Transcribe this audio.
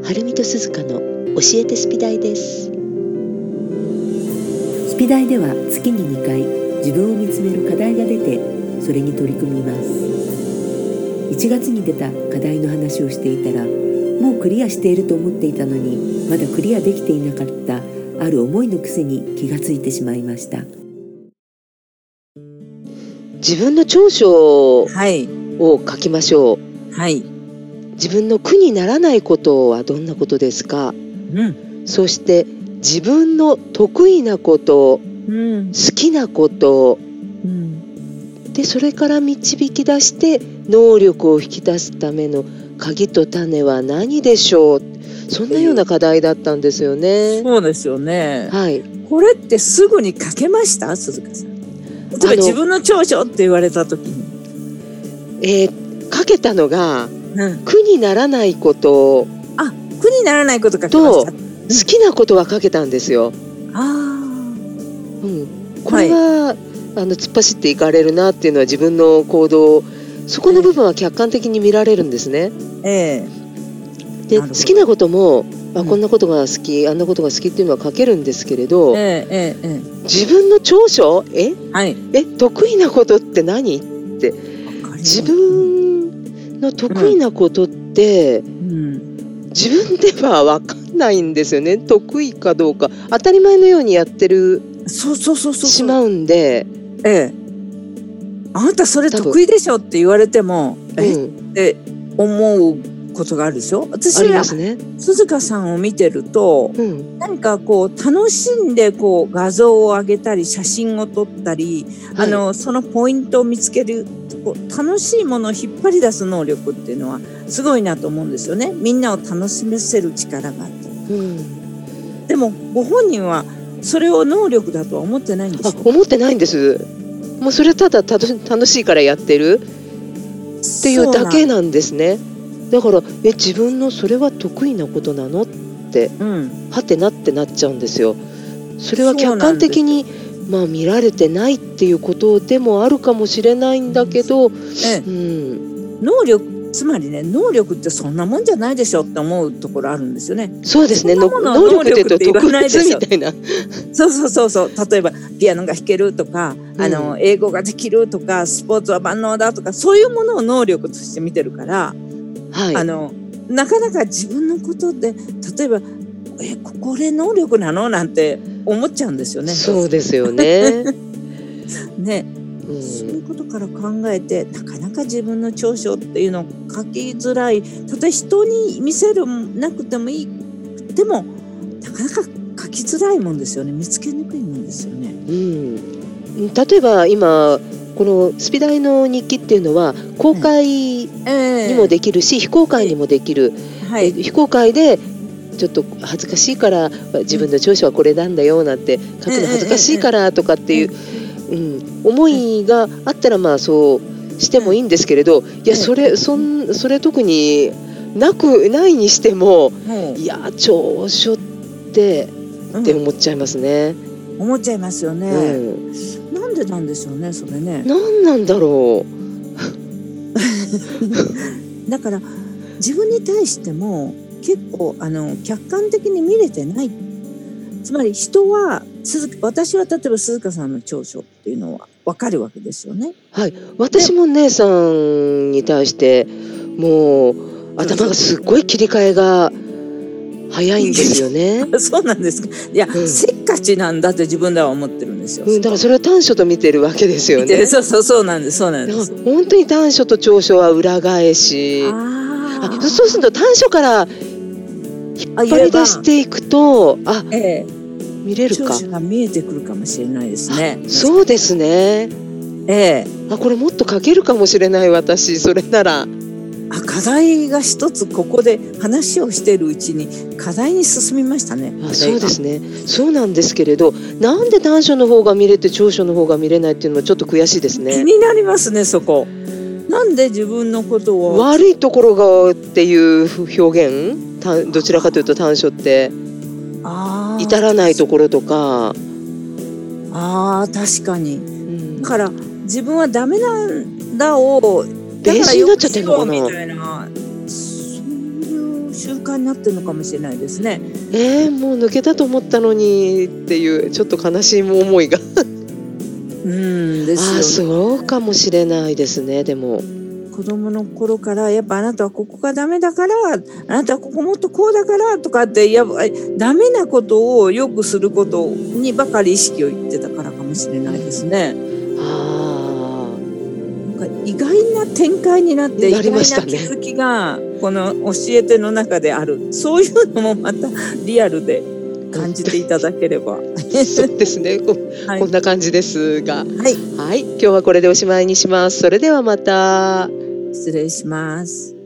はるみとすずかの教えてスピダイです。 スピダイでは月に2回自分を見つめる課題が出て、それに取り組みます。1月に出た課題の話をしていたら、もうクリアしていると思っていたのに、まだクリアできていなかったある思いの癖に気がついてしまいました。 自分の長所をはい、 書きましょう。 はい、 自分の苦にならないことはどんなことですか？そして自分の得意なこと、好きなこと、でそれから導き出して能力を引き出すための鍵と種は何でしょう？そんなような課題だったんですよね。 そうですよね。 はい。 これってすぐに書けました？鈴鹿さん。例えば自分の長所って言われた時に。 書けたのが、苦にならないこと。 苦にならないこと書きました。 好きなことは書けたんですよ。これは、突っ走っていかれるなっていうのは自分の行動、そこの部分は客観的に見られるんですね。で好きなことも、こんなことが好き、あんなことが好きっていうのは書けるんですけれど、自分の長所、得意なことって何って自分の得意なことって、自分では分かんないんですよね。得意かどうか当たり前のようにやってるしまうんで、 あなたそれ得意でしょって言われてもって思うことがあるでしょ。私は鈴鹿さんを見てると、何かこう楽しんでこう画像を上げたり写真を撮ったり、そのポイントを見つける楽しいものを引っ張り出す能力っていうのはすごいなと思うんですよね。みんなを楽しませる力があって、でもご本人はそれを能力だとは思ってないんですよ。 思ってないんです。もうそれただ楽しいからやってるっていうだけなんですね。だから自分のそれは得意なことなのって、はてなってなっちゃうんですよ。それは客観的に見られてないっていうことでもあるかもしれないんだけど、 能力、つまりね、能力ってそんなもんじゃないでしょって思うところあるんですよね。 そうですね。能力って言うと特別みたいな。 そう。例えばピアノが弾けるとか、英語ができるとか、スポーツは万能だとか、そういうものを能力として見てるから、なかなか自分のことで例えばこれ能力なのなんて思っちゃうんですよね。 そうですよね。 ね。そういうことから考えて、なかなか自分の長所っていうのを書きづらい。たとえ人に見せるなくてもいいでもなかなか書きづらいもんですよね。見つけにくいもんですよね。 例えば今このスピダイの日記っていうのは公開にもできるし、非公開にもできる。非公開でちょっと恥ずかしいから自分の長所はこれなんだよなんて書くの恥ずかしいからとかっていう、思いがあったらそうしてもいいんですけれど、いやそれ特にないにしても、いや長所って思っちゃいますね。 思っちゃいますよね。なんでなんでしょうね、それね。 なんなんだろう。 だから自分に対しても結構客観的に見れてない。つまり人は私は例えば鈴鹿さんの長所っていうのは分かるわけですよね。 私も姉さんに対してもう頭がすっごい切り替えが早いんですよね。 そうなんですか。いや、せっかちなんだって自分では思ってるんですよ。 だからそれは短所と見てるわけですよね。 そうなんです。 本当に短所と長所は裏返し。そうすると短所から引っ張り出していくと見れるか。 長所が見えてくるかもしれないですね。 そうですね。これもっと書けるかもしれない私それなら。 課題が一つここで話をしているうちに課題に進みましたね。 そうですね。そうなんですけれど、なんで短所の方が見れて長所の方が見れないっていうのはちょっと悔しいですね。 気になりますね、そこ。なんで自分のことを悪いところがっていう表現、どちらかというと短所って至らないところとか。 確かに。だから自分はダメなんだをベースになっちゃってるのかな。 みたいな、そういう周習慣になってるのかもしれないですね。 もう抜けたと思ったのにっていうちょっと悲しい思いがですよね。そうかもしれないですね。でも子供の頃からやっぱあなたはここがダメだから、あなたはここもっとこうだからとかって、ダメなことをよくすることにばかり意識を言ってたからかもしれないですね。なんか意外な展開になって、意外な気づきがこの教えての中である。そういうのもまたリアルで感じていただければ。 そうですね。こんな感じですが、 はい、 今日はこれでおしまいにします。それではまた。 失礼します。